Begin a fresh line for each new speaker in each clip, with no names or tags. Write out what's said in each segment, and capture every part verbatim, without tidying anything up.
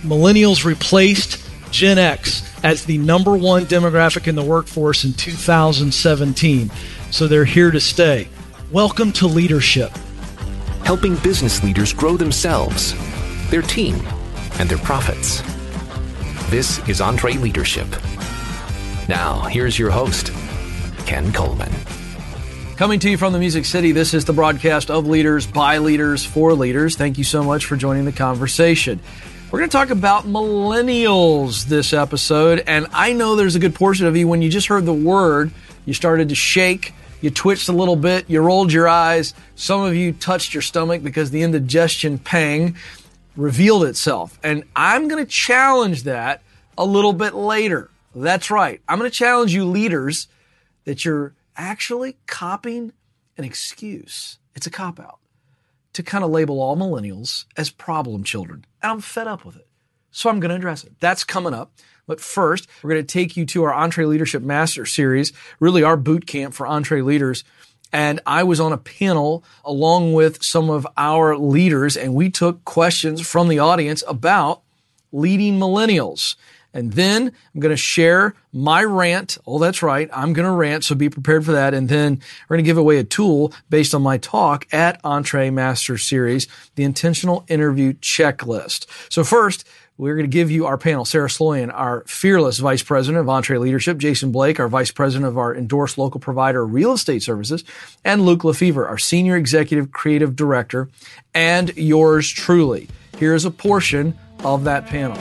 Millennials replaced Gen X as the number one demographic in the workforce in two thousand seventeen. So they're here to stay. Welcome to Leadership.
Helping business leaders grow themselves, their team, and their profits. This is EntreLeadership. Now, here's your host, Ken Coleman.
Coming to you from the Music City, this is the broadcast of Leaders, by Leaders, for Leaders. Thank you so much for joining the conversation. We're going to talk about millennials this episode, and I know there's a good portion of you, when you just heard the word, you started to shake, you twitched a little bit, you rolled your eyes. Some of you touched your stomach because the indigestion pang revealed itself. And I'm going to challenge that a little bit later. That's right. I'm going to challenge you leaders that you're actually copying an excuse. It's a cop-out to kind of label all millennials as problem children. And I'm fed up with it. So I'm going to address it. That's coming up. But first, we're going to take you to our EntreLeadership Master Series, really our boot camp for EntreLeaders. And I was on a panel along with some of our leaders, and we took questions from the audience about leading millennials. And then I'm going to share my rant. Oh, that's right. I'm going to rant, so be prepared for that. And then we're going to give away a tool based on my talk at Entre Master Series, the Intentional Interview Checklist. So first, we're going to give you our panel. Sarah Sloyan, our fearless Vice President of EntreLeadership, Jason Blake, our Vice President of our endorsed local provider Real Estate Services, and Luke Lefevre, our Senior Executive Creative Director, and yours truly. Here's a portion of that panel.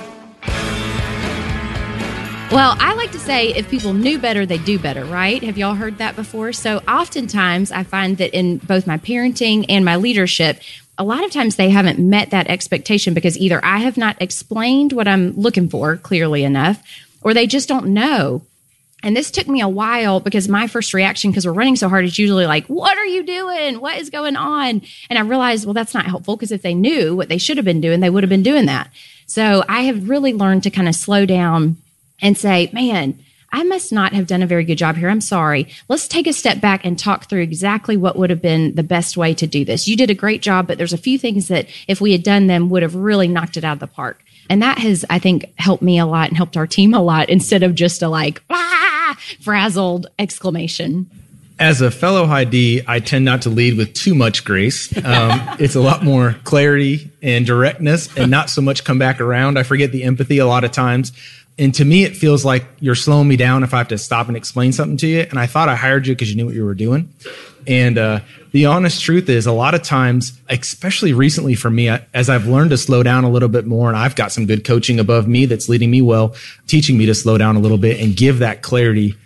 Well, I like to say if people knew better, they do better, right? Have y'all heard that before? So oftentimes I find that in both my parenting and my leadership, a lot of times they haven't met that expectation because either I have not explained what I'm looking for clearly enough, or they just don't know. And this took me a while because my first reaction, because we're running so hard, is usually like, what are you doing? What is going on? And I realized, well, that's not helpful, because if they knew what they should have been doing, they would have been doing that. So I have really learned to kind of slow down and say, man, I must not have done a very good job here. I'm sorry. Let's take a step back and talk through exactly what would have been the best way to do this. You did a great job, but there's a few things that if we had done them would have really knocked it out of the park. And that has, I think, helped me a lot and helped our team a lot, instead of just a like, ah, frazzled exclamation.
As a fellow high D, I tend not to lead with too much grace. Um, it's a lot more clarity and directness and not so much come back around. I forget the empathy a lot of times. And to me, it feels like you're slowing me down if I have to stop and explain something to you. And I thought I hired you because you knew what you were doing. And uh, the honest truth is, a lot of times, especially recently for me, as I've learned to slow down a little bit more, and I've got some good coaching above me that's leading me well, teaching me to slow down a little bit and give that clarity.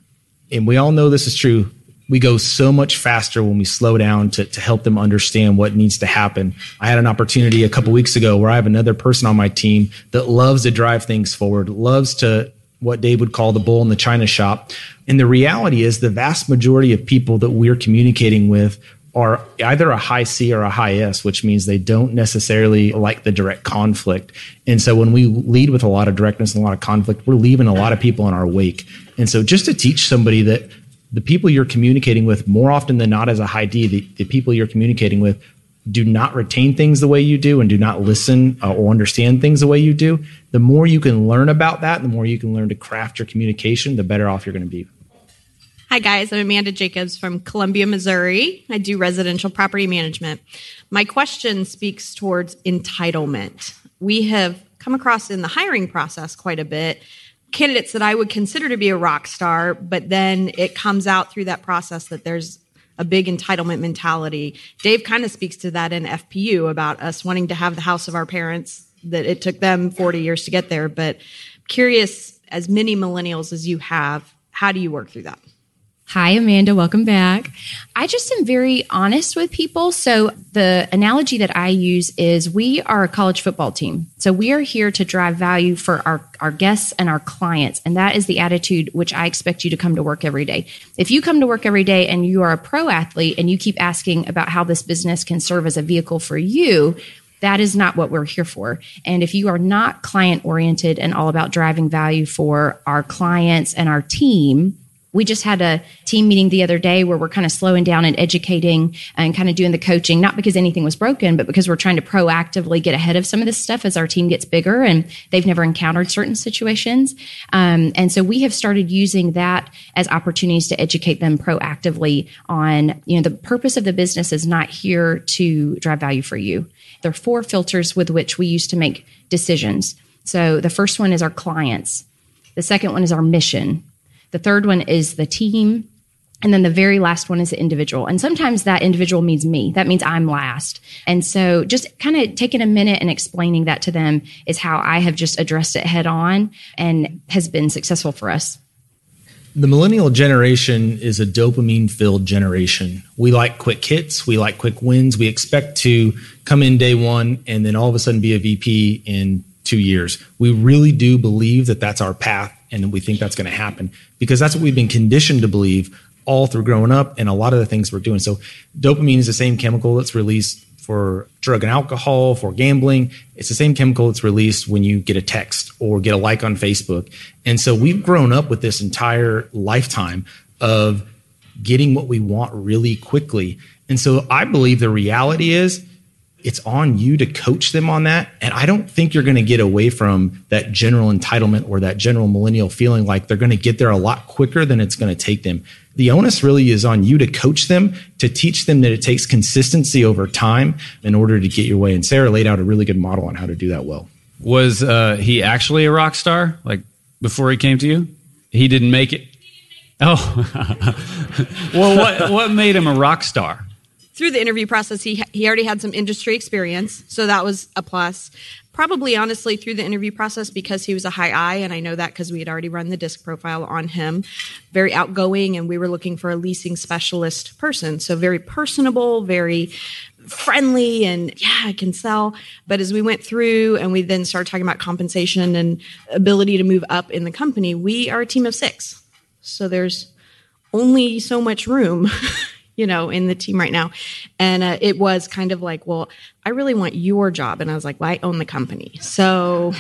And we all know this is true. We go so much faster when we slow down to, to help them understand what needs to happen. I had an opportunity a couple weeks ago where I have another person on my team that loves to drive things forward, loves to what Dave would call the bull in the china shop. And the reality is the vast majority of people that we're communicating with are either a high C or a high S, which means they don't necessarily like the direct conflict. And so when we lead with a lot of directness and a lot of conflict, we're leaving a lot of people in our wake. And so just to teach somebody that the people you're communicating with, more often than not as a high D, the, the people you're communicating with do not retain things the way you do and do not listen uh, or understand things the way you do. The more you can learn about that, the more you can learn to craft your communication, the better off you're going to be.
Hi, guys. I'm Amanda Jacobs from Columbia, Missouri. I do residential property management. My question speaks towards entitlement. We have come across in the hiring process quite a bit candidates that I would consider to be a rock star, but then it comes out through that process that there's a big entitlement mentality. Dave kind of speaks to that in F P U about us wanting to have the house of our parents, that it took them forty years to get there. But curious, as many millennials as you have, how do you work through that?
Hi, Amanda. Welcome back. I just am very honest with people. So the analogy that I use is we are a college football team. So we are here to drive value for our, our guests and our clients. And that is the attitude which I expect you to come to work every day. If you come to work every day and you are a pro athlete and you keep asking about how this business can serve as a vehicle for you, that is not what we're here for. And if you are not client oriented and all about driving value for our clients and our team, We just had a team meeting the other day where we're kind of slowing down and educating and kind of doing the coaching, not because anything was broken, but because we're trying to proactively get ahead of some of this stuff as our team gets bigger and they've never encountered certain situations. Um, and so we have started using that as opportunities to educate them proactively on, you know, the purpose of the business is not here to drive value for you. There are four filters with which we use to make decisions. So the first one is our clients. The second one is our mission. The third one is the team. And then the very last one is the individual. And sometimes that individual means me. That means I'm last. And so just kind of taking a minute and explaining that to them is how I have just addressed it head on and has been successful for us.
The millennial generation is a dopamine-filled generation. We like quick hits. We like quick wins. We expect to come in day one and then all of a sudden be a V P in two years. We really do believe that that's our path, and we think that's going to happen because that's what we've been conditioned to believe all through growing up and a lot of the things we're doing. So dopamine is the same chemical that's released for drug and alcohol, for gambling. It's the same chemical that's released when you get a text or get a like on Facebook. And so we've grown up with this entire lifetime of getting what we want really quickly. And so I believe the reality is it's on you to coach them on that. And I don't think you're going to get away from that general entitlement or that general millennial feeling like they're going to get there a lot quicker than it's going to take them. The onus really is on you to coach them, to teach them that it takes consistency over time in order to get your way. And Sarah laid out a really good model on how to do that well.
Was uh, he actually a rock star? Like before he came to you? He didn't make it? Oh. Well, what, what made him a rock star?
Through the interview process, he he already had some industry experience, so that was a plus. Probably, honestly, through the interview process, because he was a high I, and I know that because we had already run the DISC profile on him. Very outgoing, and we were looking for a leasing specialist person. So very personable, very friendly, and yeah, I can sell. But as we went through and we then started talking about compensation and ability to move up in the company, we are a team of six. So there's only so much room you know, in the team right now. And uh, it was kind of like, well, I really want your job. And I was like, well, I own the company. So.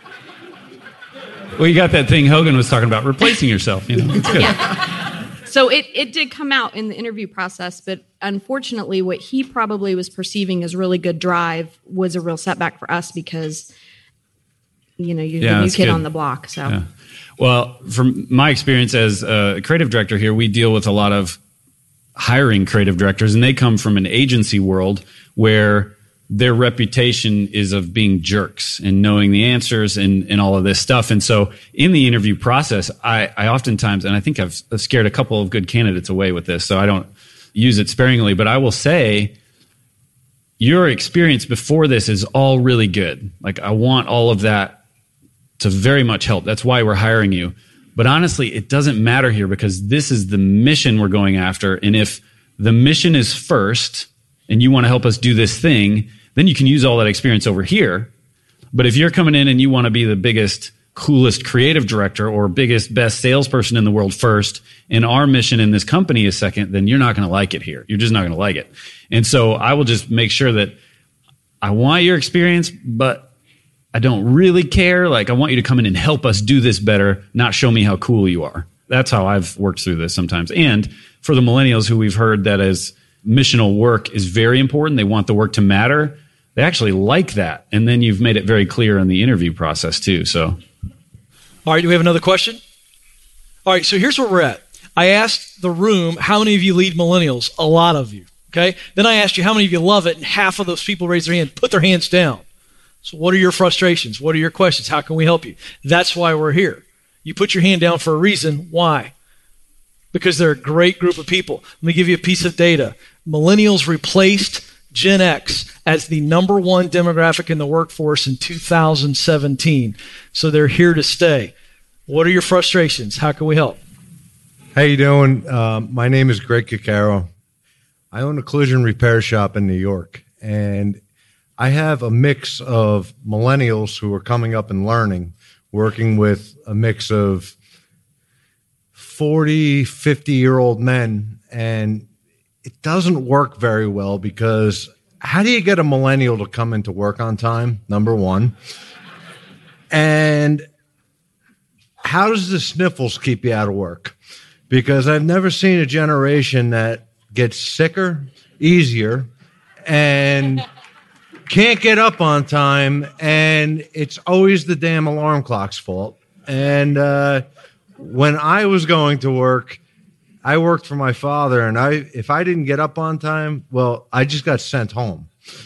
Well, you got that thing Hogan was talking about, replacing yourself. You know, it's good.
Yeah. So it, it did come out in the interview process, but unfortunately what he probably was perceiving as really good drive was a real setback for us because, you know, you're
yeah,
the new kid
good.
on the block. So.
Yeah. Well, from my experience as a creative director here, we deal with a lot of hiring creative directors, and they come from an agency world where their reputation is of being jerks and knowing the answers and, and all of this stuff. And so in the interview process, I, I oftentimes, and I think I've scared a couple of good candidates away with this, so I don't use it sparingly, but I will say your experience before this is all really good. Like, I want all of that to very much help. That's why we're hiring you. But honestly, it doesn't matter here because this is the mission we're going after. And if the mission is first and you want to help us do this thing, then you can use all that experience over here. But if you're coming in and you want to be the biggest, coolest creative director or biggest, best salesperson in the world first, and our mission in this company is second, then you're not going to like it here. You're just not going to like it. And so I will just make sure that I want your experience, but I don't really care. Like, I want you to come in and help us do this better, not show me how cool you are. That's how I've worked through this sometimes. And for the millennials who we've heard that as missional work is very important, they want the work to matter, they actually like that. And then you've made it very clear in the interview process too. So,
all right, do we have another question? All right, so here's where we're at. I asked the room, how many of you lead millennials? A lot of you, okay? Then I asked you, how many of you love it? And half of those people raised their hand, put their hands down. So what are your frustrations? What are your questions? How can we help you? That's why we're here. You put your hand down for a reason. Why? Because they're a great group of people. Let me give you a piece of data. Millennials replaced Gen X as the number one demographic in the workforce in two thousand seventeen. So they're here to stay. What are your frustrations? How can we help?
How you doing? Uh, my name is Greg Caccaro. I own a collision repair shop in New York, and I have a mix of millennials who are coming up and learning, working with a mix of forty, fifty-year-old men, and it doesn't work very well because how do you get a millennial to come into work on time, number one? And how does the sniffles keep you out of work? because I've never seen a generation that gets sicker, easier, and can't get up on time, and it's always the damn alarm clock's fault. And uh, when I was going to work, I worked for my father, and I if I didn't get up on time, well, I just got sent home.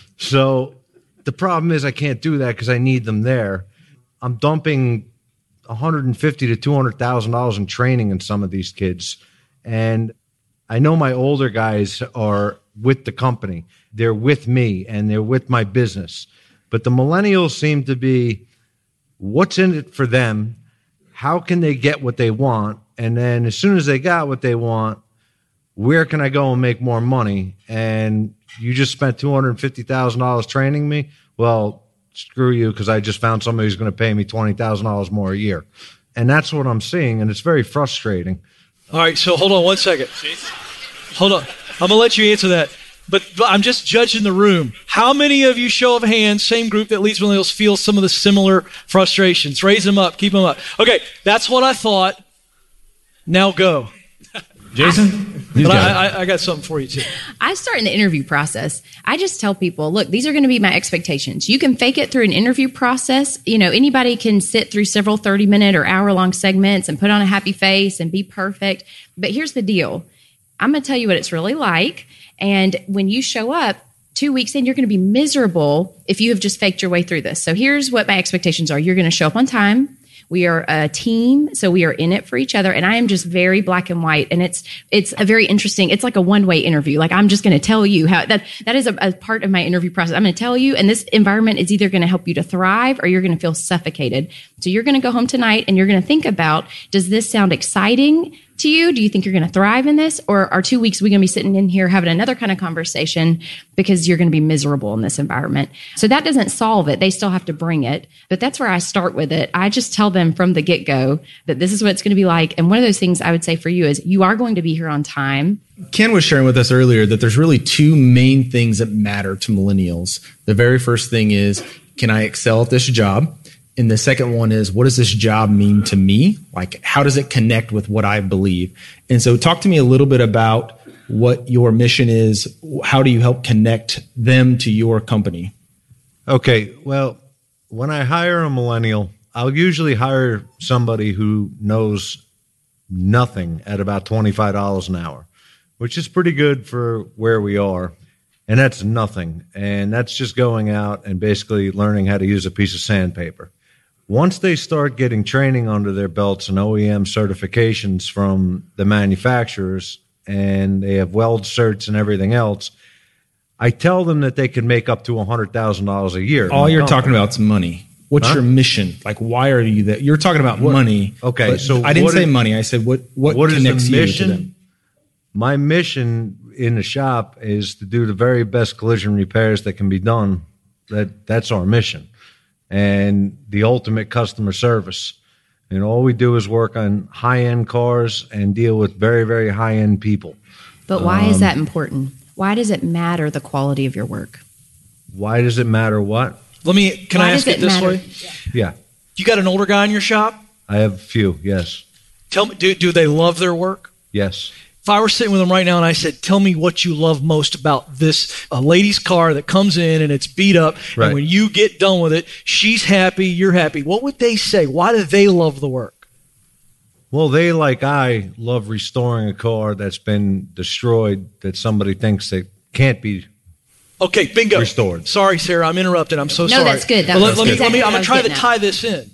So the problem is I can't do that because I need them there. I'm dumping one hundred fifty thousand to two hundred thousand dollars in training in some of these kids, and I know my older guys are with the company. They're with me, and they're with my business. But the millennials seem to be, what's in it for them? How can they get what they want? And then as soon as they got what they want, where can I go and make more money? And you just spent two hundred fifty thousand dollars training me? Well, screw you, because I just found somebody who's going to pay me twenty thousand dollars more a year. And that's what I'm seeing, and it's very frustrating.
All right, so hold on one second. Hold on. I'm going to let you answer that. But, but I'm just judging the room. How many of you, show of hands, same group that leads millennials, feel some of the similar frustrations? Raise them up. Keep them up. Okay, that's what I thought. Now go.
Jason?
But I, I, I got something for you, too.
I start in the interview process. I just tell people, look, these are going to be my expectations. You can fake it through an interview process. You know, anybody can sit through several thirty-minute or hour-long segments and put on a happy face and be perfect. But here's the deal. I'm going to tell you what it's really like. And when you show up two weeks in, you're going to be miserable if you have just faked your way through this. So here's what my expectations are. You're going to show up on time. We are a team, so we are in it for each other. And I am just very black and white. And it's it's a very interesting, it's like a one-way interview. Like, I'm just going to tell you how that that is a, a part of my interview process. I'm going to tell you, and this environment is either going to help you to thrive or you're going to feel suffocated. So you're going to go home tonight and you're going to think about, does this sound exciting to you? Do you think you're going to thrive in this? Or are two weeks we going to be sitting in here having another kind of conversation because you're going to be miserable in this environment? So that doesn't solve it. They still have to bring it. But that's where I start with it. I just tell them from the get-go that this is what it's going to be like. And one of those things I would say for you is you are going to be here on time.
Ken was sharing with us earlier that there's really two main things that matter to millennials. The very first thing is, can I excel at this job? And the second one is, what does this job mean to me? Like, how does it connect with what I believe? And so talk to me a little bit about what your mission is. How do you help connect them to your company?
Okay, well, when I hire a millennial, I'll usually hire somebody who knows nothing at about twenty-five dollars an hour, which is pretty good for where we are. And that's nothing. And that's just going out and basically learning how to use a piece of sandpaper. Once they start getting training under their belts and O E M certifications from the manufacturers, and they have weld certs and everything else, I tell them that they can make up to one hundred thousand dollars a year.
All you're talking about is money. What's huh? your mission? Like, why are you there? You're talking about what? money.
Okay, so
I didn't say
is,
money. I said what, what,
what
connects
is the
you
mission?
to them?
My mission in the shop is to do the very best collision repairs that can be done. That That's our mission. And the ultimate customer service. And all we do is work on high-end cars and deal with very, very high-end people.
But why um, is that important? Why does it matter the quality of your work?
Why does it matter what?
Let me, can
why
I ask it, it this
matter?
way?
Yeah.
You got an older guy in your shop?
I have a few, yes.
Tell me, do, do they love their work?
Yes.
If I were sitting with them right now and I said, tell me what you love most about this a lady's car that comes in and it's beat up,
right.
and when you get done with it, she's happy, you're happy. What would they say? Why do they love the work?
Well, they, like I, love restoring a car that's been destroyed that somebody thinks that can't be
okay, bingo.
restored.
Sorry, Sarah, I'm interrupted. I'm so
no,
sorry.
No, that's good. That
let, let
good.
me, let me, I'm going to try to
now.
tie this in.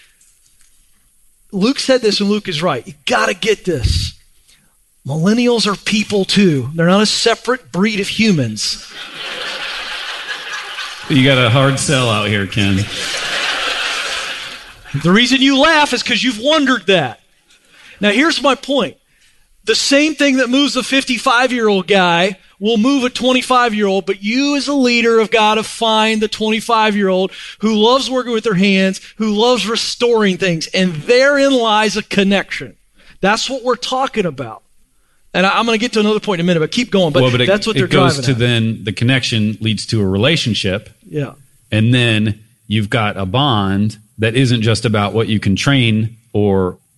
Luke said this, and Luke is right. You got to get this. Millennials are people too. They're not a separate breed of humans.
You got a hard sell out here, Ken.
The reason you laugh is because you've wondered that. Now, here's my point. The same thing that moves a fifty-five-year-old guy will move a twenty-five-year-old, but you as a leader have got to find the twenty-five-year-old who loves working with their hands, who loves restoring things, and therein lies a connection. That's what we're talking about. And I'm going to get to another point in a minute, but keep going. But,
well, but it,
that's what they're
it goes
driving
to
at.
Then the connection leads to a relationship.
Yeah.
And then you've got a bond that isn't just about what you can train or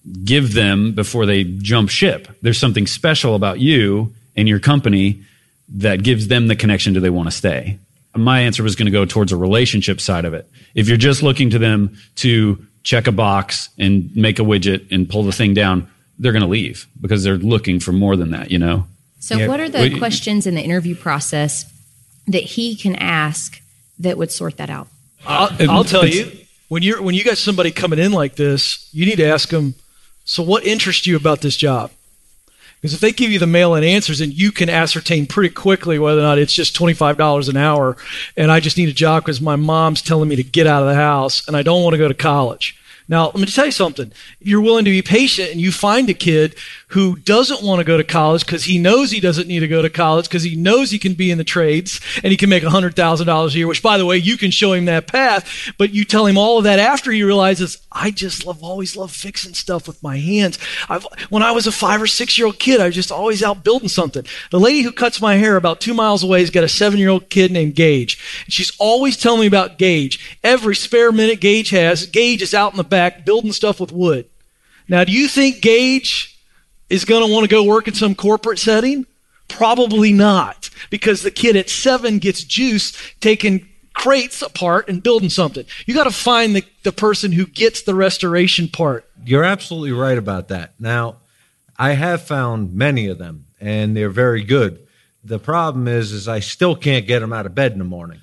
give them before they jump ship. There's something special about you and your company that gives them the connection. Do they want to stay? My answer was going to go towards a relationship side of it. If you're just looking to them to check a box and make a widget and pull the thing down, they're going to leave because they're looking for more than that, you know?
So
Yeah.
what are the
Well,
questions in the interview process that he can ask that would sort that out?
I'll, I'll tell you, when you're when you got somebody coming in like this, you need to ask them, so what interests you about this job? Because if they give you the mail-in answers, and you can ascertain pretty quickly whether or not it's just twenty-five dollars an hour, and I just need a job because my mom's telling me to get out of the house, and I don't want to go to college. Now, let me tell you something. You're willing to be patient, and you find a kid who doesn't want to go to college because he knows he doesn't need to go to college because he knows he can be in the trades and he can make one hundred thousand dollars a year, which, by the way, you can show him that path. But you tell him all of that after he realizes, I just love, always love fixing stuff with my hands. I've, when I was a five or six-year-old kid, I was just always out building something. The lady who cuts my hair about two miles away has got a seven-year-old kid named Gage. And she's always telling me about Gage. Every spare minute Gage has, Gage is out in the back building stuff with wood. Now, do you think Gage is going to want to go work in some corporate setting? Probably not, because the kid at seven gets juice taking crates apart and building something. You got to find the, the person who gets the restoration part.
You're absolutely right about that. Now, I have found many of them, and they're very good. The problem is, is I still can't get them out of bed in the morning.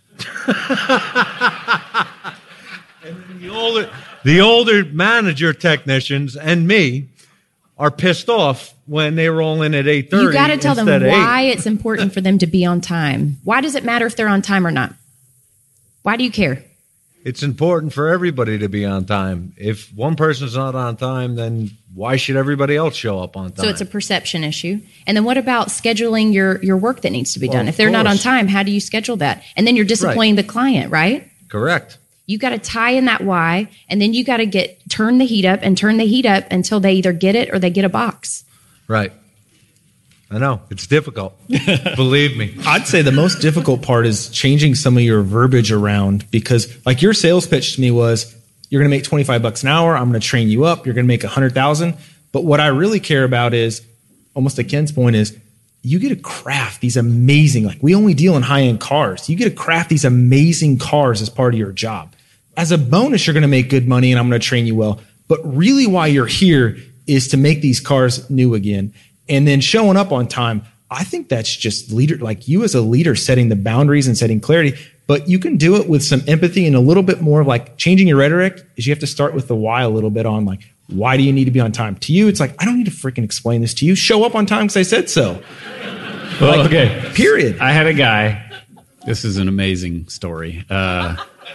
And then the older, the older manager technicians and me are pissed off when they roll in at eight thirty.
You got to tell them
instead of
why
eight.
it's important for them to be on time. Why does it matter if they're on time or not? Why do you care?
It's important for everybody to be on time. If one person's not on time, then why should everybody else show up on time?
So it's a perception issue. And then what about scheduling your, your work that needs to be
Well,
done?
of
If they're not on
course.
time, how do you schedule that? And then you're disappointing the client, right?
Correct.
You got to tie in that why, and then you got to get turn the heat up and turn the heat up until they either get it or they get a box.
Right. I know. It's difficult. Believe me.
I'd say the most difficult part is changing some of your verbiage around, because like your sales pitch to me was, you're going to make twenty-five bucks an hour. I'm going to train you up. You're going to make a hundred thousand. But what I really care about is, almost to Ken's point, is you get to craft these amazing, like we only deal in high end cars. You get to craft these amazing cars as part of your job. As a bonus, you're going to make good money and I'm going to train you well. But really why you're here is to make these cars new again. And then showing up on time, I think that's just leader, like you as a leader setting the boundaries and setting clarity. But you can do it with some empathy and a little bit more like changing your rhetoric is you have to start with the why a little bit on like, why do you need to be on time? To you, it's like, I don't need to freaking explain this to you. Show up on time because I said so.
Well,
Like,
okay.
Period.
I had a guy. This is an amazing story. Uh,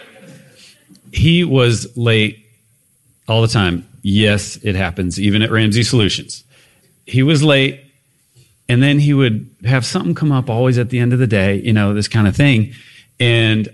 he was late all the time. Yes, it happens, even at Ramsey Solutions. He was late, and then he would have something come up always at the end of the day, you know, this kind of thing. And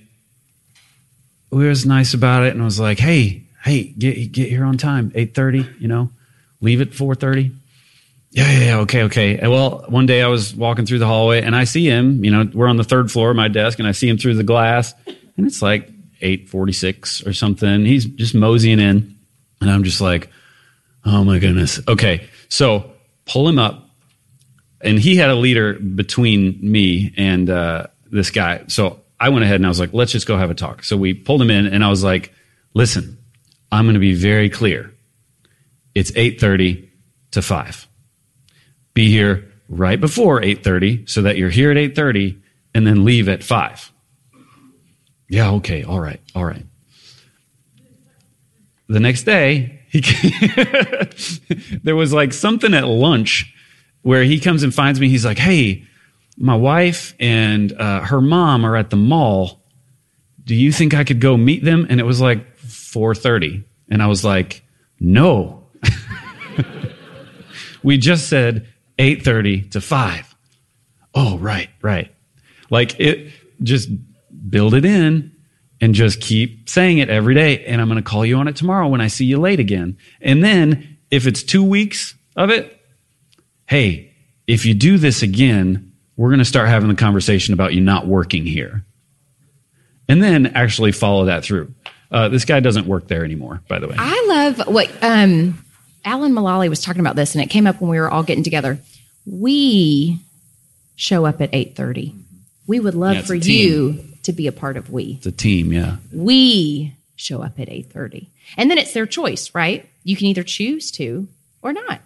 we was nice about it, and I was like, hey, hey, get get here on time, eight thirty, you know, leave at four thirty. Yeah, yeah, yeah, okay, okay. And well, one day I was walking through the hallway, and I see him, you know, we're on the third floor of my desk, and I see him through the glass, and it's like eight forty-six or something. He's just moseying in, and I'm just like, oh my goodness. Okay, so pull him up, and he had a leader between me and uh, this guy. So I went ahead and I was like, let's just go have a talk. So we pulled him in, and I was like, listen, I'm going to be very clear. It's eight thirty to five. Be here right before eight thirty so that you're here at eight thirty and then leave at five. Yeah, okay, all right, all right. The next day, he there was like something at lunch where he comes and finds me. He's like, hey, my wife and uh, her mom are at the mall. Do you think I could go meet them? And it was like four thirty. And I was like, no. We just said eight thirty to five. Oh, right, right. Like it, just build it in and just keep saying it every day. And I'm going to call you on it tomorrow when I see you late again. And then if it's two weeks of it, hey, if you do this again, we're going to start having the conversation about you not working here. And then actually follow that through. Uh, this guy doesn't work there anymore, by the way.
I love what um, Alan Mullally was talking about this, and it came up when we were all getting together. We show up at eight thirty. We would love
Yeah, it's
for
a team.
you to be a part of we.
It's a team, yeah.
We show up at eight thirty. And then it's their choice, right? You can either choose to or not.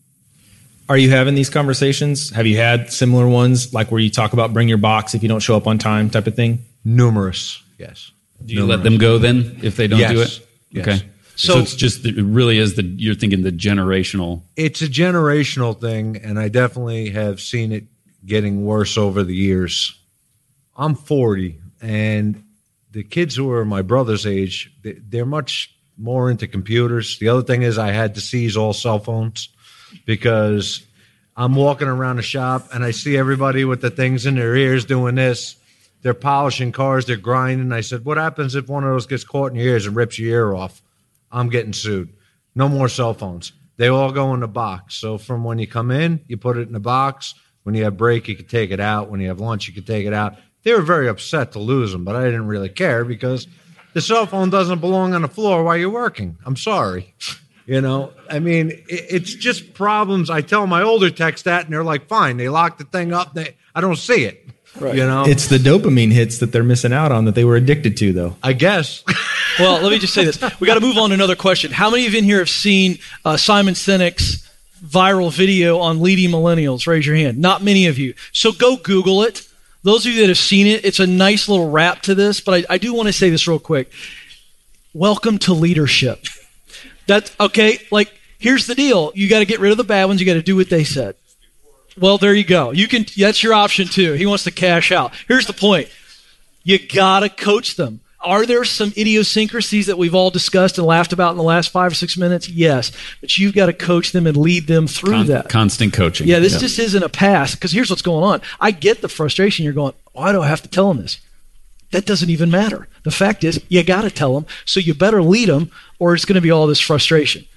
Are you having these conversations? Have you had similar ones, like where you talk about bring your box if you don't show up on time type of thing?
Numerous, yes.
Do you let them go then if they don't
Yes.
do it?
Yes.
Okay. So,
So-
it's just, it really is the, you're thinking the generational.
It's a generational thing, and I definitely have seen it getting worse over the years. I'm forty, and the kids who are my brother's age, they- they're much more into computers. The other thing is I had to seize all cell phones because I'm walking around the shop and I see everybody with the things in their ears doing this. They're polishing cars, they're grinding. I said, what happens if one of those gets caught in your ears and rips your ear off? I'm getting sued. No more cell phones. They all go in the box. So from when you come in, you put it in the box. When you have break, you can take it out. When you have lunch, you can take it out. They were very upset to lose them, but I didn't really care because the cell phone doesn't belong on the floor while you're working. I'm sorry. You know, I mean, it, it's just problems. I tell my older techs that, and they're like, fine. They lock the thing up. They, I don't see it. Right. You know,
It's the dopamine hits that they're missing out on that they were addicted to, though.
I guess.
Well, let me just say this. We got to move on to another question. How many of you in here have seen uh, Simon Sinek's viral video on leading millennials? Raise your hand. Not many of you. So go Google it. Those of you that have seen it, it's a nice little wrap to this, but I, I do want to say this real quick. Welcome to leadership. That's okay. Like, here's the deal. You got to get rid of the bad ones. You got to do what they said. Well, there you go. You can. That's your option too. He wants to cash out. Here's the point. You got to coach them. Are there some idiosyncrasies that we've all discussed and laughed about in the last five or six minutes? Yes. But you've got to coach them and lead them through
Con-
that.
Constant coaching.
Yeah, this
Yep.
just isn't a pass. Because here's what's going on. I get the frustration. You're going, why do I have to tell them this? That doesn't even matter. The fact is, you got to tell them. So you better lead them, or it's going to be all this frustration.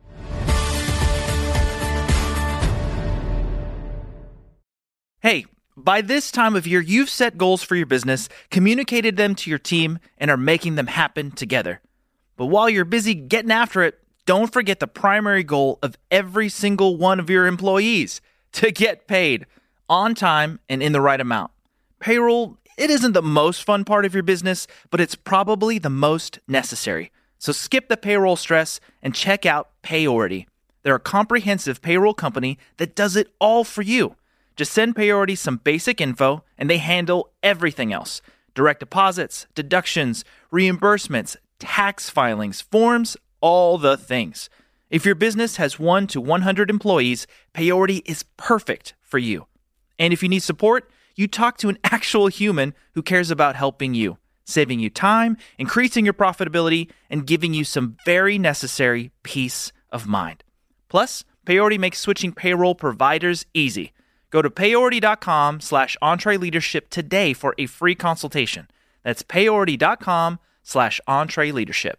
Hey, by this time of year, you've set goals for your business, communicated them to your team, and are making them happen together. But while you're busy getting after it, don't forget the primary goal of every single one of your employees: to get paid on time and in the right amount. Payroll, it isn't the most fun part of your business, but it's probably the most necessary. So skip the payroll stress and check out Payority. They're a comprehensive payroll company that does it all for you. Just send Payority some basic info, and they handle everything else. Direct deposits, deductions, reimbursements, tax filings, forms, all the things. If your business has one to one hundred employees, Payority is perfect for you. And if you need support, you talk to an actual human who cares about helping you, saving you time, increasing your profitability, and giving you some very necessary peace of mind. Plus, Payority makes switching payroll providers easy. Go to payority.com slash EntreLeadership today for a free consultation. That's payority.com slash EntreLeadership.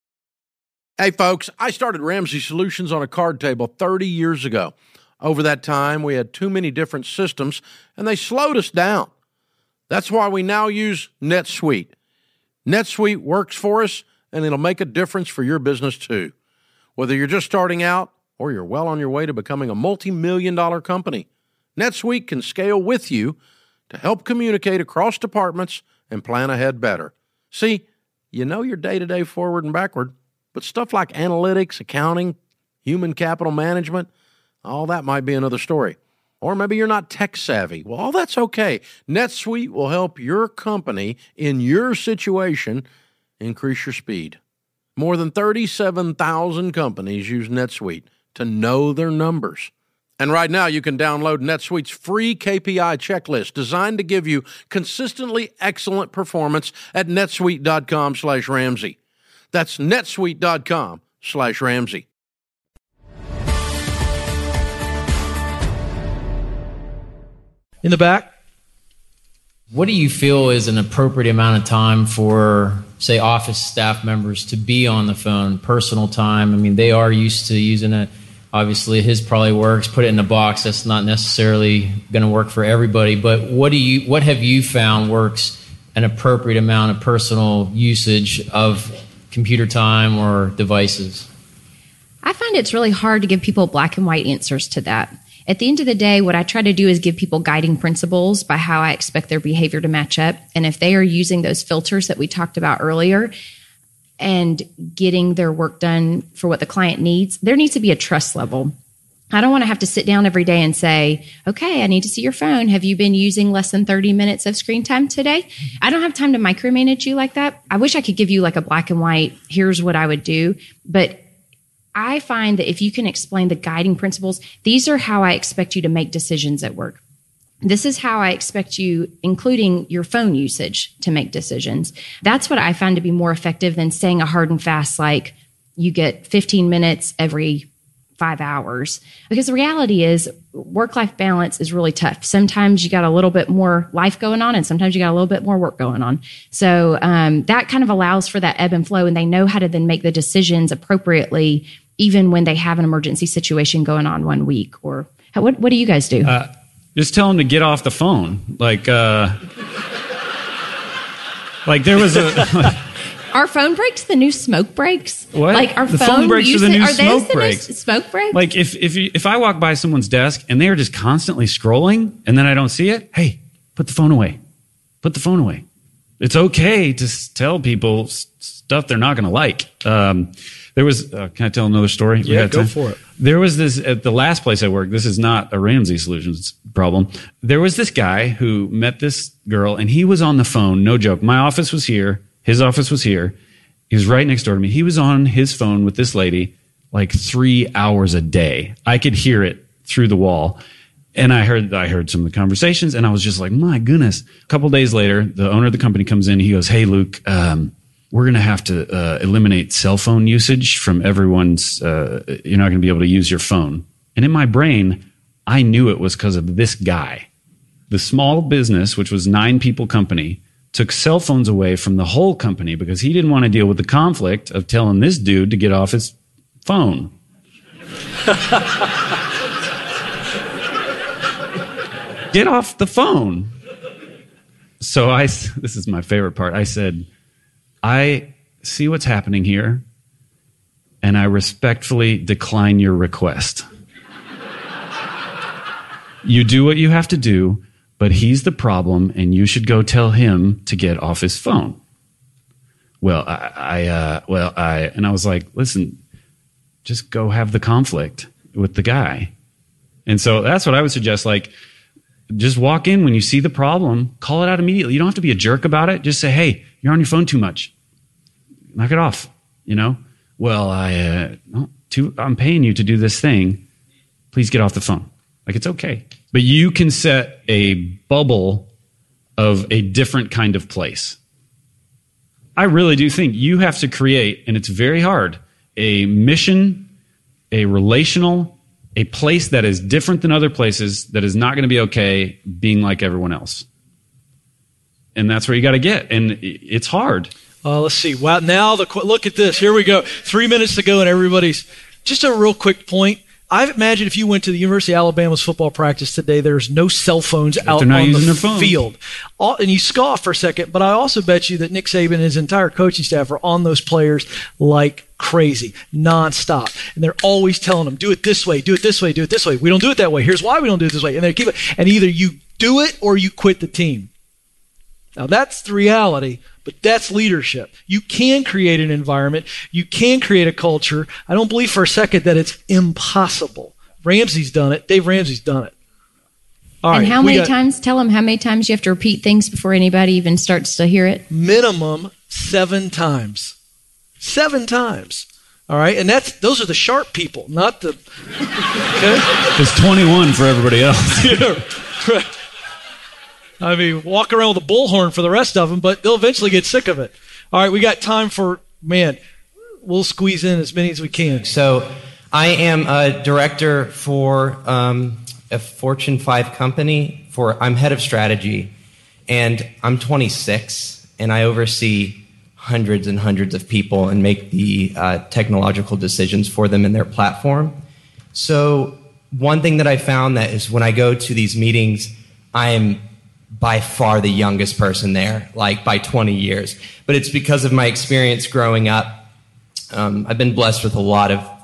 Hey, folks, I started Ramsey Solutions on a card table thirty years ago. Over that time, we had too many different systems, and they slowed us down. That's why we now use NetSuite. NetSuite works for us, and it'll make a difference for your business too. Whether you're just starting out or you're well on your way to becoming a multi-million dollar company, NetSuite can scale with you to help communicate across departments and plan ahead better. See, you know your day-to-day forward and backward, but stuff like analytics, accounting, human capital management, all that might be another story. Or maybe you're not tech savvy. Well, all that's okay. NetSuite will help your company in your situation increase your speed. More than thirty-seven thousand companies use NetSuite to know their numbers. And right now, you can download NetSuite's free K P I checklist designed to give you consistently excellent performance at netsuite.com slash Ramsey. That's netsuite.com slash Ramsey.
In the back?
What do you feel is an appropriate amount of time for, say, office staff members to be on the phone, personal time? I mean, they are used to using it. Obviously, his probably works. Put it in a box. That's not necessarily going to work for everybody. But what do you? What have you found works an appropriate amount of personal usage of computer time or devices?
I I find it's really hard to give people black and white answers to that. At the end of the day, what I try to do is give people guiding principles by how I expect their behavior to match up. And if they are using those filters that we talked about earlier and getting their work done for what the client needs, there needs to be a trust level. I don't want to have to sit down every day and say, okay, I need to see your phone. Have you been using less than thirty minutes of screen time today? I don't have time to micromanage you like that. I wish I could give you like a black and white, here's what I would do. But I find that if you can explain the guiding principles, these are how I expect you to make decisions at work. This is how I expect you, including your phone usage, to make decisions. That's what I find to be more effective than saying a hard and fast, like you get fifteen minutes every five hours. Because the reality is work-life balance is really tough. Sometimes you got a little bit more life going on and sometimes you got a little bit more work going on. So um, that kind of allows for that ebb and flow, and they know how to then make the decisions appropriately even when they have an emergency situation going on one week. Or how, what, what do you guys do?
Uh, just tell them to get off the phone. Like, uh, like there was a...
Are phone breaks the new smoke breaks?
What?
Like our
the
phone,
phone breaks
usage,
are the new
are
smoke
those the
breaks.
New smoke breaks?
Like if if you, if I walk by someone's desk and they are just constantly scrolling and then I don't see it, hey, put the phone away. Put the phone away. It's okay to s- tell people s- stuff they're not going to like. Um, there was. Uh, can I tell another story?
Yeah, go time? for it.
There was this at the last place I worked. This is not a Ramsey Solutions problem. There was this guy who met this girl and he was on the phone. No joke. My office was here. His office was here. He was right next door to me. He was on his phone with this lady like three hours a day. I could hear it through the wall. And I heard I heard some of the conversations, and I was just like, my goodness. A couple days later, the owner of the company comes in. He goes, hey, Luke, um, we're going to have to uh, eliminate cell phone usage from everyone's uh, – you're not going to be able to use your phone. And in my brain, I knew it was because of this guy. The small business, which was nine people company, took cell phones away from the whole company because he didn't want to deal with the conflict of telling this dude to get off his phone. Get off the phone. So I, this is my favorite part. I said, I see what's happening here, and I respectfully decline your request. You do what you have to do, but he's the problem, and you should go tell him to get off his phone. Well, I, I uh, well, I, and I was like, listen, just go have the conflict with the guy. And so that's what I would suggest. Like, just walk in when you see the problem, call it out immediately. You don't have to be a jerk about it. Just say, hey, you're on your phone too much. Knock it off. You know, well, I, uh, no, too, I'm paying you to do this thing. Please get off the phone. Like, it's okay. But you can set a bubble of a different kind of place. I really do think you have to create, and it's very hard, a mission, a relational, a place that is different than other places, that is not going to be okay being like everyone else. And that's where you got to get. And it's hard.
Uh, let's see. Wow. Now, the look at this. Here we go. Three minutes to go, and everybody's just a real quick point. I imagine if you went to the University of Alabama's football practice today, there's no cell phones out
they're not
on
using
the
their phone.
field. All, and you scoff for a second, but I also bet you that Nick Saban and his entire coaching staff are on those players like crazy, nonstop. And they're always telling them, do it this way, do it this way, do it this way. We don't do it that way. Here's why we don't do it this way. And they keep it. And either you do it or you quit the team. Now, that's the reality, but that's leadership. You can create an environment. You can create a culture. I don't believe for a second that it's impossible. Ramsey's done it. Dave Ramsey's done it. All
and
right,
how many
got
times, tell them how many times you have to repeat things before anybody even starts to hear it?
Minimum seven times. Seven times. All right, and that's those are the sharp people, not the... Okay?
It's twenty-one for everybody else.
Yeah, right. I mean, walk around with a bullhorn for the rest of them, but they'll eventually get sick of it. All right, we got time for, man, we'll squeeze in as many as we can.
So I am a director for um, a Fortune five company. For I'm head of strategy, and I'm twenty-six, and I oversee hundreds and hundreds of people and make the uh, technological decisions for them in their platform. So one thing that I found that is when I go to these meetings, I am by far the youngest person there, like by twenty years. But it's because of my experience growing up. Um, I've been blessed with a lot of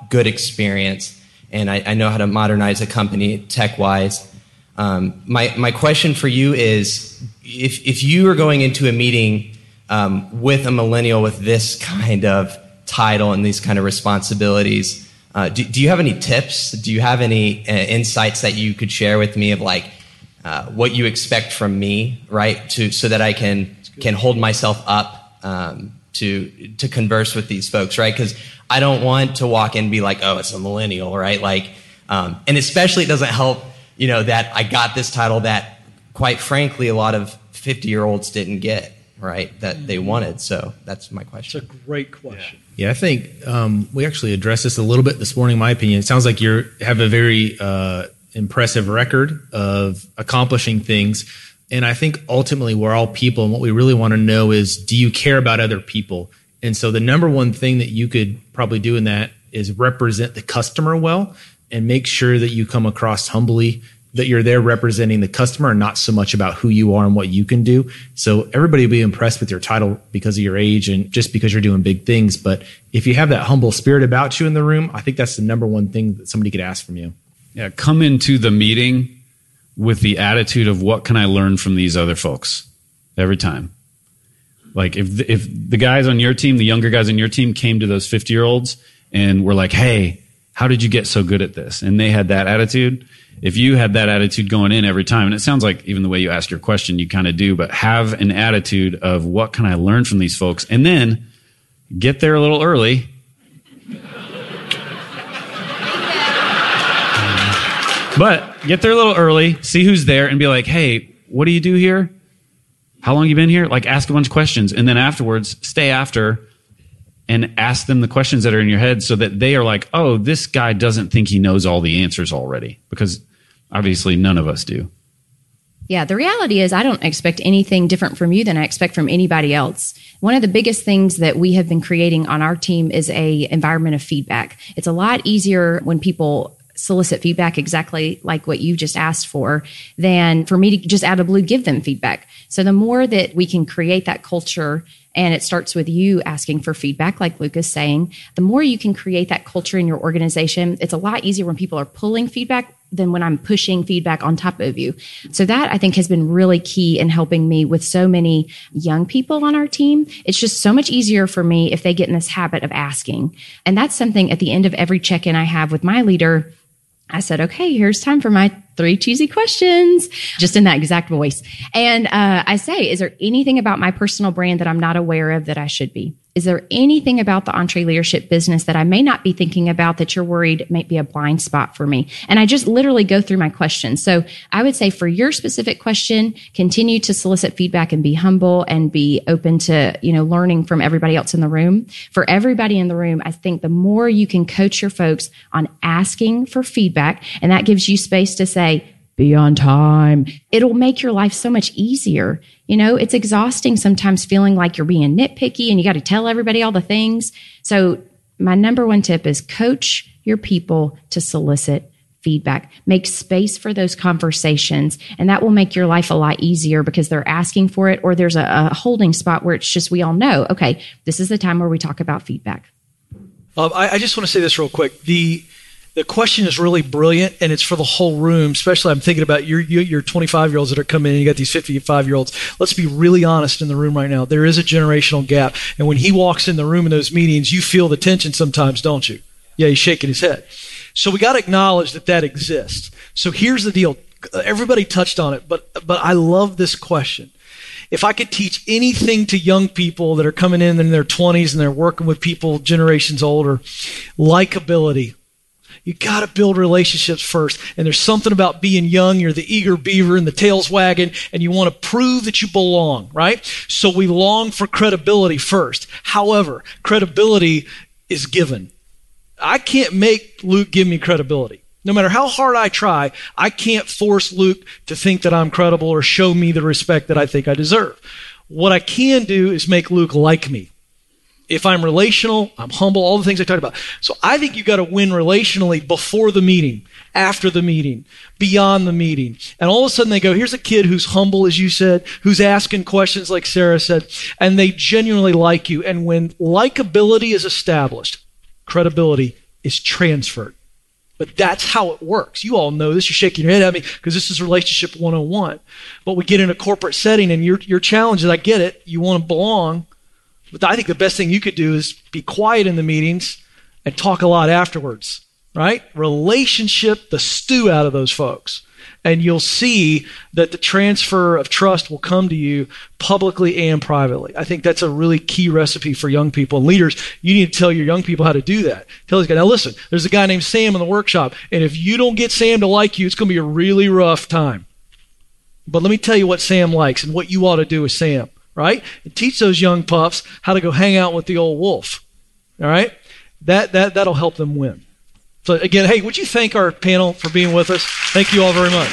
good experience, and I, I know how to modernize a company tech-wise. Um, my my question for you is, if if you are going into a meeting um, with a millennial with this kind of title and these kind of responsibilities, uh, do, do you have any tips? Do you have any uh, insights that you could share with me of like uh, what you expect from me, right? To so that I can can hold myself up um, to to converse with these folks, right? Because I don't want to walk in and be like, oh, it's a millennial, right? Like, um, and especially it doesn't help, you know, that I got this title that, quite frankly, a lot of fifty-year-olds didn't get, right? That they wanted. So that's my question.
It's a great question.
Yeah, I think um, we actually addressed this a little bit this morning, in my opinion. It sounds like you have a very uh, impressive record of accomplishing things. And I think ultimately we're all people, and what we really want to know is, do you care about other people? And so the number one thing that you could probably do in that is represent the customer well and make sure that you come across humbly, that you're there representing the customer and not so much about who you are and what you can do. So everybody will be impressed with your title because of your age and just because you're doing big things. But if you have that humble spirit about you in the room, I think that's the number one thing that somebody could ask from you.
Yeah, come into the meeting with the attitude of, what can I learn from these other folks every time? Like if the, if the guys on your team, the younger guys on your team came to those fifty-year-olds and were like, hey, how did you get so good at this? And they had that attitude. If you had that attitude going in every time, and it sounds like even the way you ask your question, you kind of do, but have an attitude of, what can I learn from these folks? And then get there a little early. But get there a little early, see who's there, and be like, hey, what do you do here? How long you been here? Like, ask a bunch of questions. And then afterwards, stay after and ask them the questions that are in your head so that they are like, oh, this guy doesn't think he knows all the answers already. Because obviously none of us do.
Yeah, the reality is I don't expect anything different from you than I expect from anybody else. One of the biggest things that we have been creating on our team is a environment of feedback. It's a lot easier when people solicit feedback exactly like what you just asked for than for me to just out of blue give them feedback. So the more that we can create that culture, and it starts with you asking for feedback, like Luke is saying, the more you can create that culture in your organization, it's a lot easier when people are pulling feedback than when I'm pushing feedback on top of you. So that I think has been really key in helping me with so many young people on our team. It's just so much easier for me if they get in this habit of asking. And that's something at the end of every check-in I have with my leader. I said, okay, here's time for my three cheesy questions, just in that exact voice. And uh, I say, is there anything about my personal brand that I'm not aware of that I should be? Is there anything about the EntreLeadership business that I may not be thinking about that you're worried might be a blind spot for me? And I just literally go through my questions. So I would say for your specific question, continue to solicit feedback and be humble and be open to, you know, learning from everybody else in the room. For everybody in the room, I think the more you can coach your folks on asking for feedback, and that gives you space to say, be on time. It'll make your life so much easier. You know, it's exhausting sometimes feeling like you're being nitpicky and you got to tell everybody all the things. So my number one tip is coach your people to solicit feedback. Make space for those conversations, and that will make your life a lot easier because they're asking for it, or there's a, a holding spot where it's just, we all know, okay, this is the time where we talk about feedback.
Um, I, I just want to say this real quick. The The question is really brilliant, and it's for the whole room. Especially, I'm thinking about your your twenty-five-year-olds that are coming in. You got these fifty-five-year-olds. Let's be really honest in the room right now. There is a generational gap, and when he walks in the room in those meetings, you feel the tension sometimes, don't you? Yeah, he's shaking his head. So we got to acknowledge that that exists. So here's the deal. Everybody touched on it, but but I love this question. If I could teach anything to young people that are coming in in their twenties and they're working with people generations older, likability. You got to build relationships first. And there's something about being young. You're the eager beaver and the tail's wagging, and you want to prove that you belong, right? So we long for credibility first. However, credibility is given. I can't make Luke give me credibility. No matter how hard I try, I can't force Luke to think that I'm credible or show me the respect that I think I deserve. What I can do is make Luke like me. If I'm relational, I'm humble, all the things I talked about. So I think you got to win relationally before the meeting, after the meeting, beyond the meeting. And all of a sudden they go, here's a kid who's humble, as you said, who's asking questions like Sarah said, and they genuinely like you. And when likability is established, credibility is transferred. But that's how it works. You all know this. You're shaking your head at me because this is relationship one oh one. But we get in a corporate setting and your your challenge is, I get it, you want to belong. But I think the best thing you could do is be quiet in the meetings and talk a lot afterwards, right? Relationship the stew out of those folks. And you'll see that the transfer of trust will come to you publicly and privately. I think that's a really key recipe for young people and leaders. You need to tell your young people how to do that. Tell these guys, now listen, there's a guy named Sam in the workshop, and if you don't get Sam to like you, it's going to be a really rough time. But let me tell you what Sam likes and what you ought to do with Sam, right? And teach those young pups how to go hang out with the old wolf, all right? That, that, that'll help them win. So again, hey, would you thank our panel for being with us? Thank you all very much.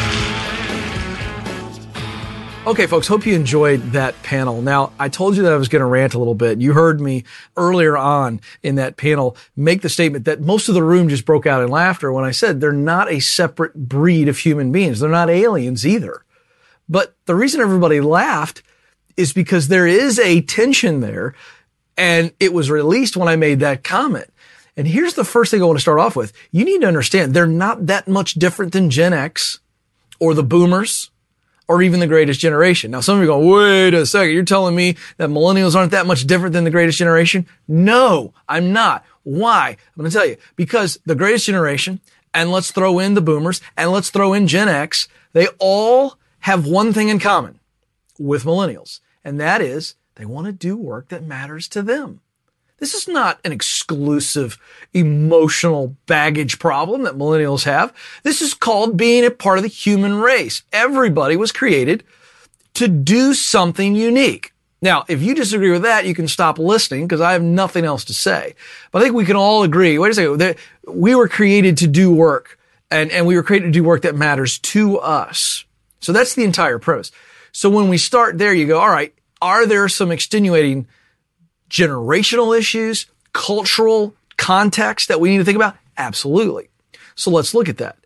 Okay, folks, hope you enjoyed that panel. Now, I told you that I was going to rant a little bit. You heard me earlier on in that panel make the statement that most of the room just broke out in laughter when I said they're not a separate breed of human beings. They're not aliens either. But the reason everybody laughed is because there is a tension there, and it was released when I made that comment. And here's the first thing I want to start off with. You need to understand they're not that much different than Gen X or the boomers or even the greatest generation. Now, some of you go, wait a second, you're telling me that millennials aren't that much different than the greatest generation? No, I'm not. Why? I'm going to tell you. Because the greatest generation, and let's throw in the boomers, and let's throw in Gen X, they all have one thing in common with millennials, and that is they want to do work that matters to them. This is not an exclusive emotional baggage problem that millennials have. This is called being a part of the human race. Everybody was created to do something unique. Now, if you disagree with that, you can stop listening because I have nothing else to say. But I think we can all agree, wait a second, that we were created to do work, and, and we were created to do work that matters to us. So that's the entire premise. So when we start there, you go, all right, are there some extenuating generational issues, cultural context that we need to think about? Absolutely. So let's look at that.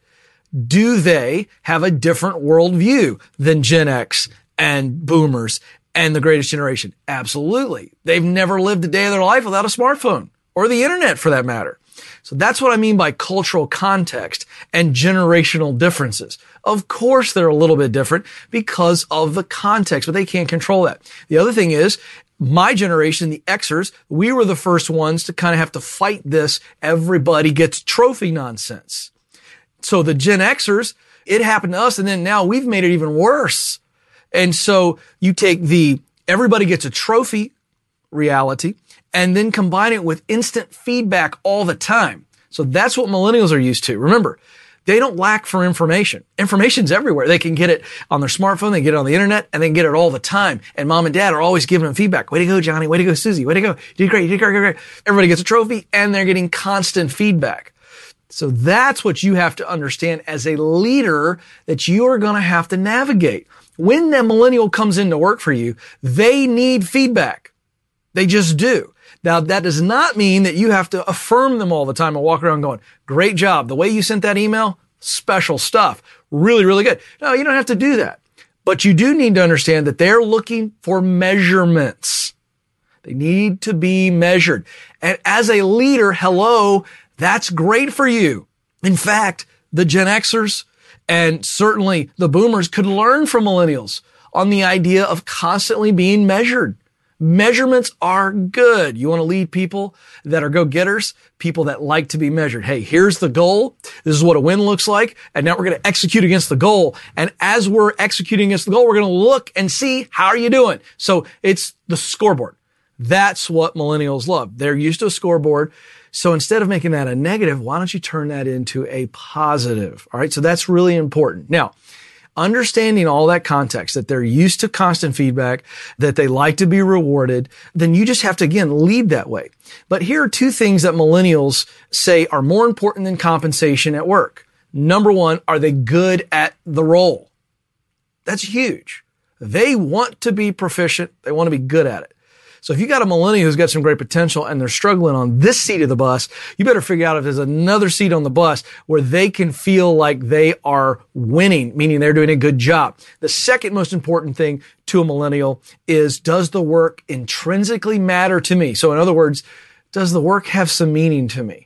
Do they have a different worldview than Gen X and boomers and the greatest generation? Absolutely. They've never lived a day of their life without a smartphone or the internet for that matter. So that's what I mean by cultural context and generational differences. Of course, they're a little bit different because of the context, but they can't control that. The other thing is, my generation, the Xers, we were the first ones to kind of have to fight this everybody gets trophy nonsense. So the Gen Xers, it happened to us, and then now we've made it even worse. And so you take the everybody gets a trophy reality and then combine it with instant feedback all the time. So that's what millennials are used to. Remember, they don't lack for information. Information's everywhere. They can get it on their smartphone, they get it on the internet, and they can get it all the time. And mom and dad are always giving them feedback. Way to go, Johnny. Way to go, Susie. Way to go. You did great. You did great, great, great. Everybody gets a trophy, and they're getting constant feedback. So that's what you have to understand as a leader that you are going to have to navigate. When the millennial comes in to work for you, they need feedback. They just do. Now, that does not mean that you have to affirm them all the time and walk around going, great job. The way you sent that email, special stuff. Really, really good. No, you don't have to do that. But you do need to understand that they're looking for measurements. They need to be measured. And as a leader, hello, that's great for you. In fact, the Gen Xers and certainly the boomers could learn from millennials on the idea of constantly being measured. Measurements are good. You want to lead people that are go-getters, people that like to be measured. Hey, here's the goal. This is what a win looks like. And now we're going to execute against the goal. And as we're executing against the goal, we're going to look and see how are you doing. So it's the scoreboard. That's what millennials love. They're used to a scoreboard. So instead of making that a negative, why don't you turn that into a positive? All right. So that's really important. Now, understanding all that context, that they're used to constant feedback, that they like to be rewarded, then you just have to, again, lead that way. But here are two things that millennials say are more important than compensation at work. Number one, are they good at the role? That's huge. They want to be proficient. They want to be good at it. So if you got a millennial who's got some great potential and they're struggling on this seat of the bus, you better figure out if there's another seat on the bus where they can feel like they are winning, meaning they're doing a good job. The second most important thing to a millennial is, does the work intrinsically matter to me? So in other words, does the work have some meaning to me?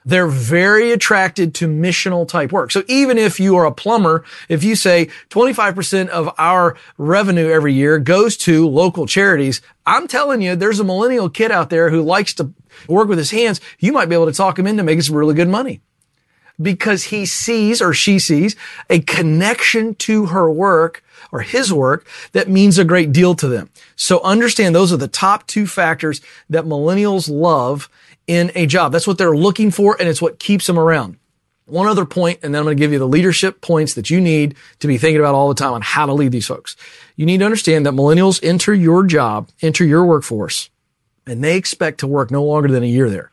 They're very attracted to missional type work. So even if you are a plumber, if you say twenty-five percent of our revenue every year goes to local charities, I'm telling you, there's a millennial kid out there who likes to work with his hands. You might be able to talk him into making some really good money because he sees or she sees a connection to her work or his work that means a great deal to them. So understand those are the top two factors that millennials love in a job. That's what they're looking for, and it's what keeps them around. One other point, and then I'm going to give you the leadership points that you need to be thinking about all the time on how to lead these folks. You need to understand that millennials enter your job, enter your workforce, and they expect to work no longer than a year there.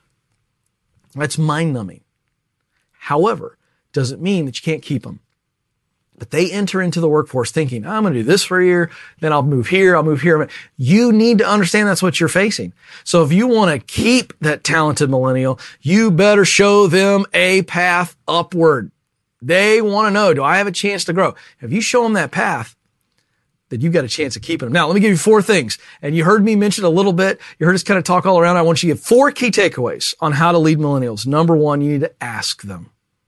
That's mind-numbing. However, doesn't mean that you can't keep them. But they enter into the workforce thinking, I'm going to do this for a year, then I'll move here, I'll move here. You need to understand that's what you're facing. So if you want to keep that talented millennial, you better show them a path upward. They want to know, do I have a chance to grow? If you show them that path, then you've got a chance of keeping them. Now, let me give you four things. And you heard me mention a little bit. You heard us kind of talk all around. I want you to give four key takeaways on how to lead millennials. Number one, you need to ask them.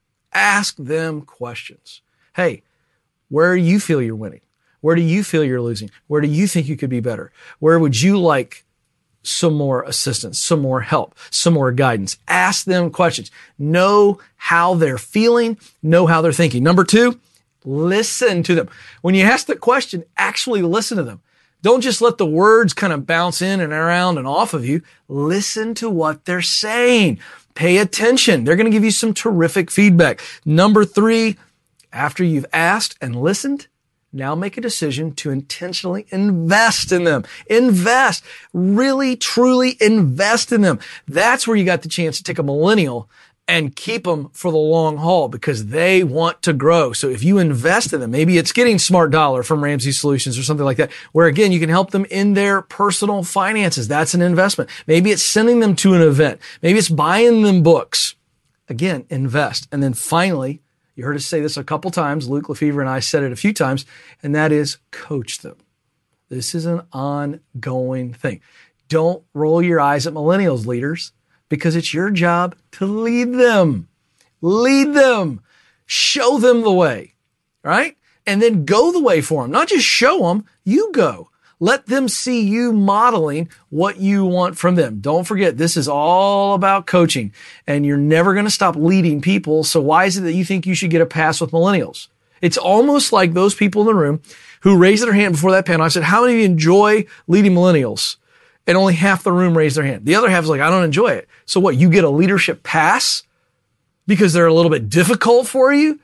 Ask them questions. Hey, where do you feel you're winning? Where do you feel you're losing? Where do you think you could be better? Where would you like some more assistance, some more help, some more guidance? Ask them questions. Know how they're feeling. Know how they're thinking. Number two, listen to them. When you ask the question, actually listen to them. Don't just let the words kind of bounce in and around and off of you. Listen to what they're saying. Pay attention. They're going to give you some terrific feedback. Number three, after you've asked and listened, now make a decision to intentionally invest in them. Invest. Really, truly invest in them. That's where you got the chance to take a millennial and keep them for the long haul because they want to grow. So if you invest in them, maybe it's getting Smart Dollar from Ramsey Solutions or something like that, where again, you can help them in their personal finances. That's an investment. Maybe it's sending them to an event. Maybe it's buying them books. Again, invest. And then finally, you heard us say this a couple times. Luke Lefevre and I said it a few times, and that is coach them. This is an ongoing thing. Don't roll your eyes at millennials, leaders, because it's your job to lead them. Lead them. Show them the way, right? And then go the way for them. Not just show them, you go. Let them see you modeling what you want from them. Don't forget, this is all about coaching, and you're never going to stop leading people. So why is it that you think you should get a pass with millennials? It's almost like those people in the room who raised their hand before that panel. I said, how many of you enjoy leading millennials? And only half the room raised their hand. The other half is like, I don't enjoy it. So what, you get a leadership pass because they're a little bit difficult for you?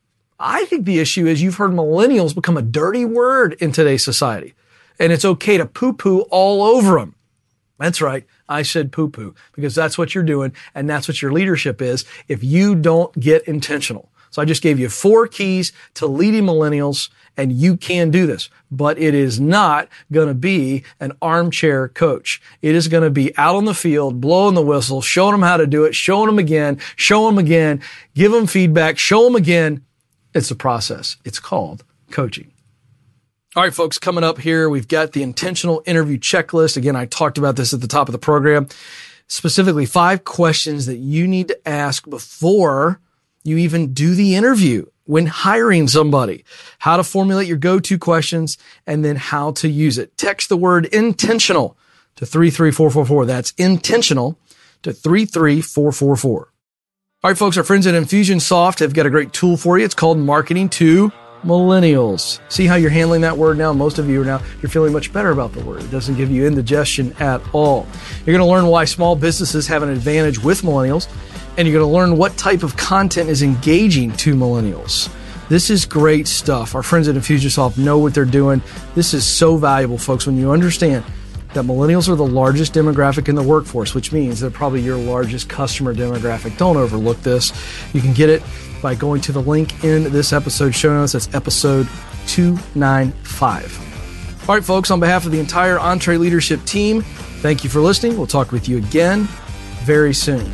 I think the issue is you've heard millennials become a dirty word in today's society. And it's okay to poo-poo all over them. That's right. I said poo-poo because that's what you're doing and that's what your leadership is if you don't get intentional. So I just gave you four keys to leading millennials, and you can do this. But it is not going to be an armchair coach. It is going to be out on the field, blowing the whistle, showing them how to do it, showing them again, show them again, give them feedback, show them again. It's a process. It's called coaching. All right, folks, coming up here, we've got the intentional interview checklist. Again, I talked about this at the top of the program. Specifically, five questions that you need to ask before you even do the interview when hiring somebody. How to formulate your go-to questions and then how to use it. Text the word intentional to three three four four four. That's intentional to three three four four four. All right, folks, our friends at Infusionsoft have got a great tool for you. It's called Marketing to Millennials. See how you're handling that word now? Most of you are now, you're feeling much better about the word. It doesn't give you indigestion at all. You're going to learn why small businesses have an advantage with millennials, and you're going to learn what type of content is engaging to millennials. This is great stuff. Our friends at Infusionsoft know what they're doing. This is so valuable, folks, when you understand that millennials are the largest demographic in the workforce, which means they're probably your largest customer demographic. Don't overlook this. You can get it by going to the link in this episode show notes. That's episode two ninety-five. All right, folks, on behalf of the entire EntreLeadership team, thank you for listening. We'll talk with you again very soon.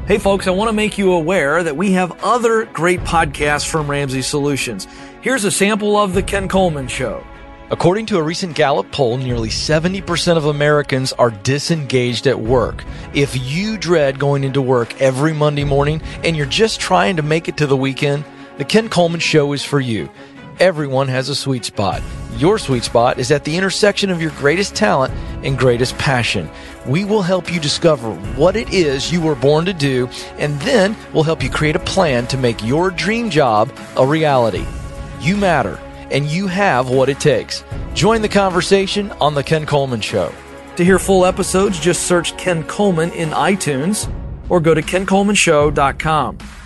Hey folks, I want to make you aware that we have other great podcasts from Ramsey Solutions. Here's a sample of The Ken Coleman Show.
According to a recent Gallup poll, nearly seventy percent of Americans are disengaged at work. If you dread going into work every Monday morning and you're just trying to make it to the weekend, The Ken Coleman Show is for you. Everyone has a sweet spot. Your sweet spot is at the intersection of your greatest talent and greatest passion. We will help you discover what it is you were born to do, and then we'll help you create a plan to make your dream job a reality. You matter, and you have what it takes. Join the conversation on The Ken Coleman Show.
To hear full episodes, just search Ken Coleman in iTunes or go to ken coleman show dot com.